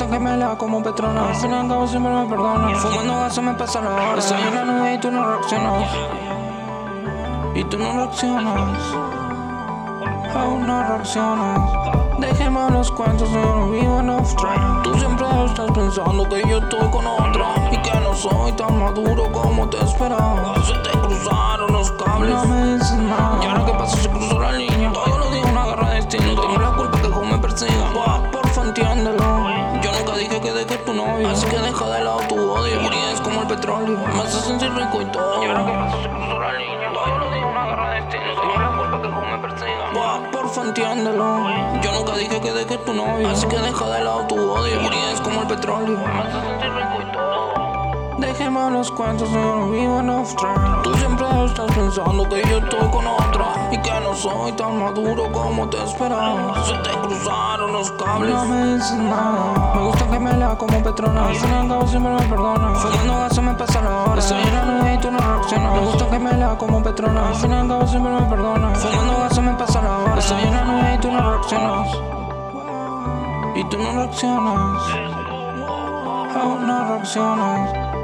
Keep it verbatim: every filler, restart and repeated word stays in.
gusta que me lea como Petronas. Al final cabo siempre me perdona. Fumando gas se me pasa la hora. Estoy en la nube y tú no reaccionas. Y tú no reaccionas. Aún no reaccionas. Dejemos los cuentos, yo no vivo en off-track. Tú siempre estás pensando que yo estoy con otra y que no soy tan maduro como te esperaba. Se te cruzaron los cables, no me dices nada. Y ahora que pasa se cruzó la línea. Todos los días una guerra de destino. No tengo la culpa que me persiga. Buah, porfa entiéndelo. Yo nunca dije que dejes tu novio, así que deja de lado tu odio. Y es como el petróleo, me hace sentir rico y todo. Y ahora que pasa se cruzó la línea. Todos los días una guerra de destino. No tengo la culpa que me persiga. Buah, porfa entiéndelo. Yo nunca dije que dejes tu novio, así que deja de lado tu odio. Y es como el petróleo, me hace sentir rico y todo. Dejemos los cuentos, yo no vivo en off-track. Tú siempre estás pensando que yo estoy con otra y que no soy tan maduro como te esperaba. Se te cruzaron los cables, no me dices nada. Me gusta que me lea como Petronas. Al final cabo siempre me perdona. Fumando gas se me pasa la hora. Estoy en la nube y tú no reaccionas. Me gusta que me lea como Petronas. Al final cabo siempre me perdona. Fumando gas se me pasa la hora. Estoy en la nube y tú no reaccionas. Y tú no reaccionas. Aún no reaccionas.